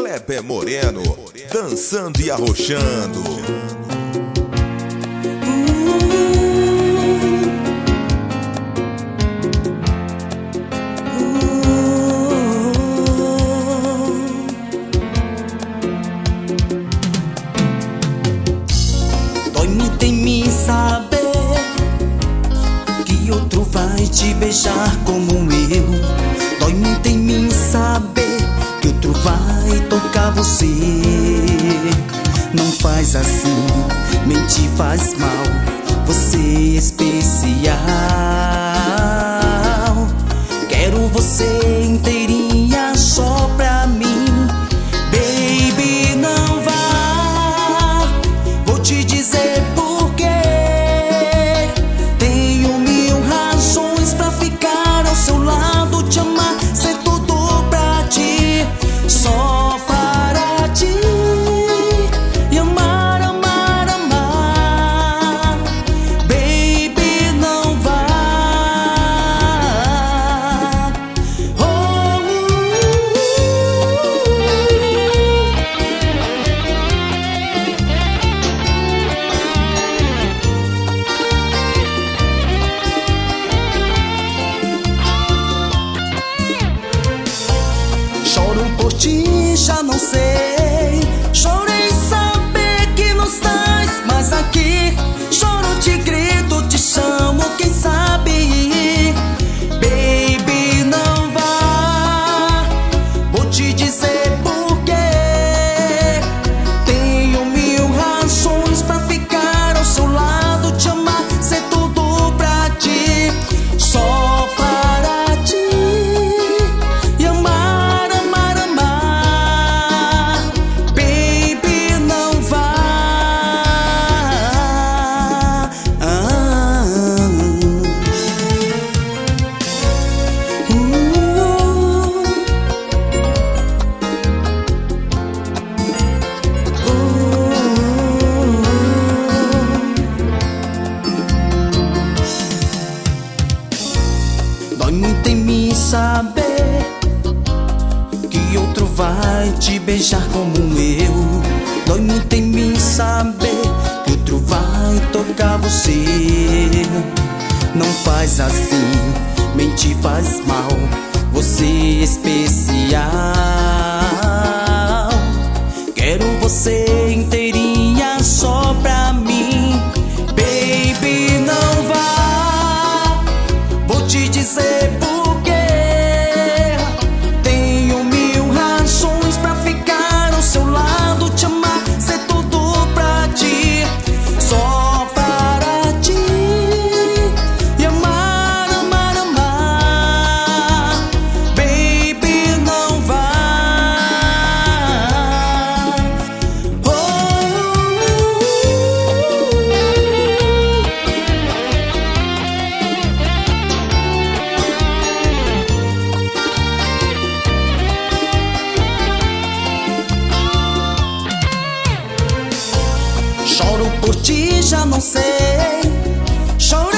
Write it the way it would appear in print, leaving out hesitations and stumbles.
Kleber Moreno, dançando e arrochando. Dói muito em mim saber que outro vai te beijar como eu. Dói muito em mim saber que outro vai tocar você. Não faz assim, mentir faz mal. Você é especial. Quero você inteirinha só pra mim. Baby, não vá. Vou te dizer por quê. Tenho mil razões pra ficar ao seu lado, te amar, ser tudo pra ti, só para ti. E amar, amar, amar. Baby, não vá. Choro por ti, já não sei. Chorei saber que não estás mais aqui. Choro, te grito, te chamo, quem sabe. Baby, não vá. Vou te dizer por quê. Tenho mil razões pra ficar ao seu lado, te amar, ser tudo pra ti, só para ti. E amar, amar, amar. Baby, não vá. Dói muito em mim saber que outro vai te beijar como eu. Dói muito em mim saber que outro vai tocar você. Não faz assim, mentir faz mal. Você é especial. Quero você inteirinha só pra mim. Baby, não vá. Vou te dizer por quê. Tenho mil razões pra ficar ao seu lado, te amar, ser tudo pra ti, só para ti. E amar, amar, amar. Baby, não vá. Choro por ti, já não sei. Choro